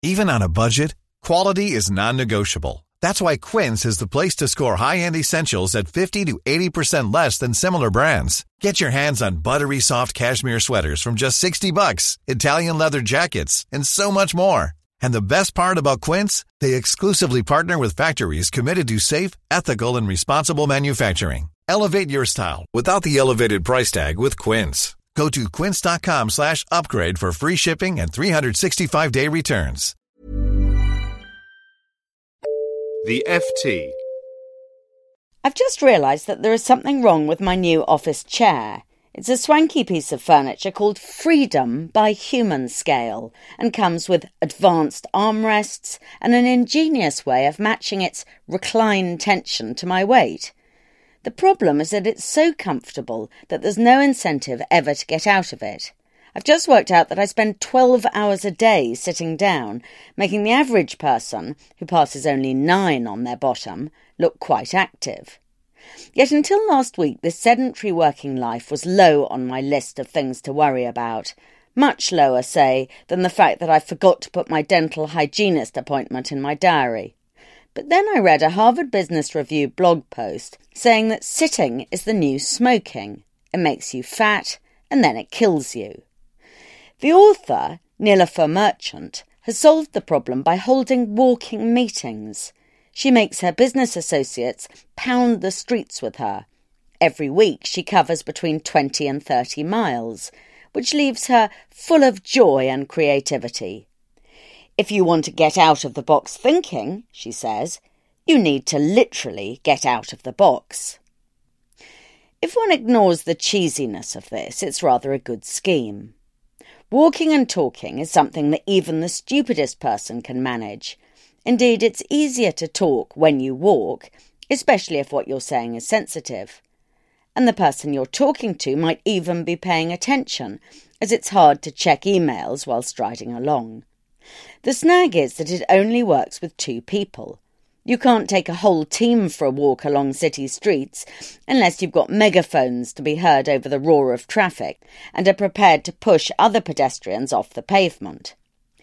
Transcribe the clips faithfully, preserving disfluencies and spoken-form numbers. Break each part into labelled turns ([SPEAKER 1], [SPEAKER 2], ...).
[SPEAKER 1] Even on a budget, quality is non-negotiable. That's why Quince is the place to score high-end essentials at fifty to eighty percent less than similar brands. Get your hands on buttery soft cashmere sweaters from just sixty bucks, Italian leather jackets, and so much more. And the best part about Quince, they exclusively partner with factories committed to safe, ethical, and responsible manufacturing. Elevate your style without the elevated price tag with Quince. Go to quince.com slash upgrade for free shipping and three sixty-five day returns.
[SPEAKER 2] The F T.
[SPEAKER 3] I've just realised that there is something wrong with my new office chair. It's a swanky piece of furniture called Freedom by Human Scale and comes with advanced armrests and an ingenious way of matching its recline tension to my weight. The problem is that it's so comfortable that there's no incentive ever to get out of it. I've just worked out that I spend twelve hours a day sitting down, making the average person, who passes only nine on their bottom, look quite active. Yet until last week, this sedentary working life was low on my list of things to worry about. Much lower, say, than the fact that I forgot to put my dental hygienist appointment in my diary. But then I read a Harvard Business Review blog post saying that sitting is the new smoking. It makes you fat, and then it kills you. The author, Nilofer Merchant, has solved the problem by holding walking meetings. She makes her business associates pound the streets with her. Every week she covers between twenty and thirty miles, which leaves her full of joy and creativity. If you want to get out of the box thinking, she says, you need to literally get out of the box. If one ignores the cheesiness of this, it's rather a good scheme. Walking and talking is something that even the stupidest person can manage. Indeed, it's easier to talk when you walk, especially if what you're saying is sensitive. And the person you're talking to might even be paying attention, as it's hard to check emails while striding along. The snag is that it only works with two people. You can't take a whole team for a walk along city streets unless you've got megaphones to be heard over the roar of traffic and are prepared to push other pedestrians off the pavement.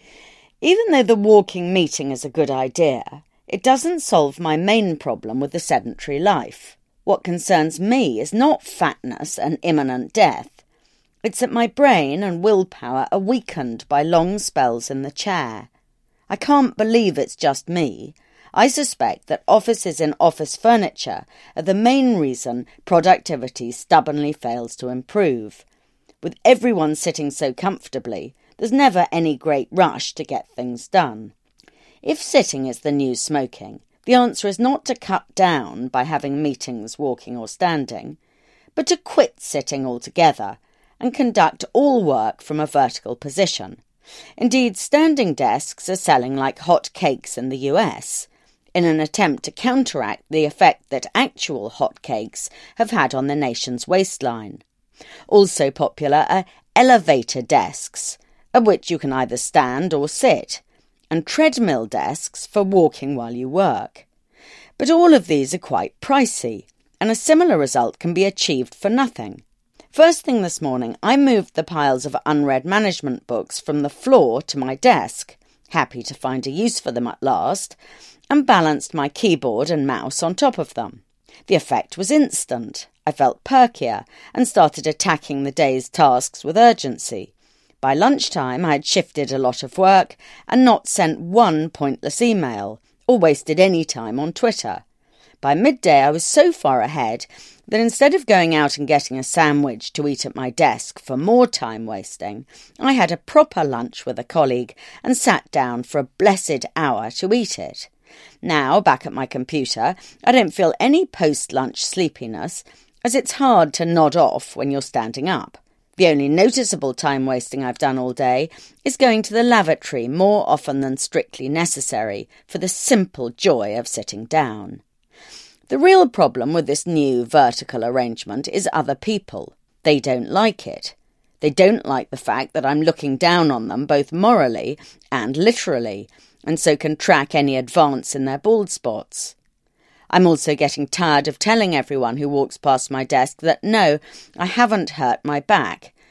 [SPEAKER 3] Even though the walking meeting is a good idea, it doesn't solve my main problem with the sedentary life. What concerns me is not fatness and imminent death. It's that my brain and willpower are weakened by long spells in the chair. I can't believe it's just me. I suspect that offices in office furniture are the main reason productivity stubbornly fails to improve. With everyone sitting so comfortably, there's never any great rush to get things done. If sitting is the new smoking, the answer is not to cut down by having meetings walking or standing, but to quit sitting altogether and conduct all work from a vertical position. Indeed, standing desks are selling like hot cakes in the U S, in an attempt to counteract the effect that actual hot cakes have had on the nation's waistline. Also popular are elevator desks, at which you can either stand or sit, and treadmill desks for walking while you work. But all of these are quite pricey, and a similar result can be achieved for nothing. First thing this morning, I moved the piles of unread management books from the floor to my desk, happy to find a use for them at last, and balanced my keyboard and mouse on top of them. The effect was instant. I felt perkier and started attacking the day's tasks with urgency. By lunchtime, I had shifted a lot of work and not sent one pointless email or wasted any time on Twitter. By midday, I was so far ahead that instead of going out and getting a sandwich to eat at my desk for more time wasting, I had a proper lunch with a colleague and sat down for a blessed hour to eat it. Now, back at my computer, I don't feel any post-lunch sleepiness, as it's hard to nod off when you're standing up. The only noticeable time wasting I've done all day is going to the lavatory more often than strictly necessary for the simple joy of sitting down. The real problem with this new vertical arrangement is other people. They don't like it. They don't like the fact that I'm looking down on them both morally and literally, and so can track any advance in their bald spots. I'm also getting tired of telling everyone who walks past my desk that no, I haven't hurt my back.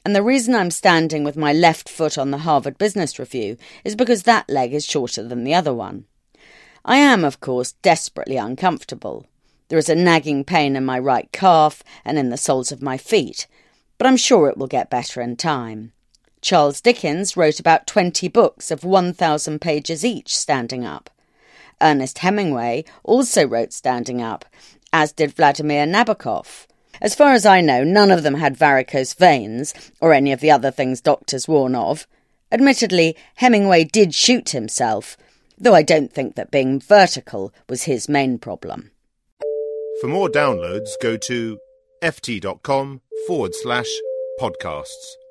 [SPEAKER 3] And the reason I'm standing with my left foot on the Harvard Business Review is because that leg is shorter than the other one. I am, of course, desperately uncomfortable. There is a nagging pain in my right calf and in the soles of my feet, but I'm sure it will get better in time. Charles Dickens wrote about twenty books of one thousand pages each standing up. Ernest Hemingway also wrote standing up, as did Vladimir Nabokov. As far as I know, none of them had varicose veins, or any of the other things doctors warn of. Admittedly, Hemingway did shoot himself, though I don't think that being vertical was his main problem.
[SPEAKER 2] For more downloads, go to ft.com forward slash podcasts.